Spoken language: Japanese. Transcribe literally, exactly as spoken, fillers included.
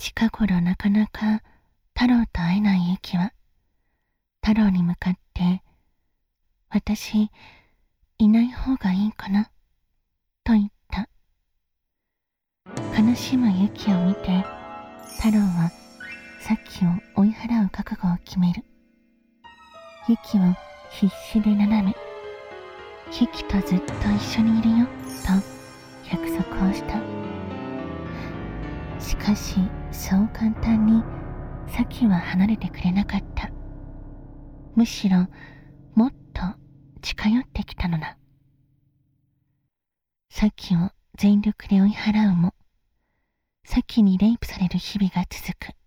近頃なかなか太郎と会えないユキは、太郎に向かって、私、いない方がいいかな、と言った。悲しむユキを見て、太郎はさっきを追い払う覚悟を決める。ユキを必死でなだめ、ユキとずっと一緒にいるよ、と約束をした。しかし、そう簡単にサキは離れてくれなかった。むしろ、もっと近寄ってきたのだ。サキを全力で追い払うも、サキにレイプされる日々が続く。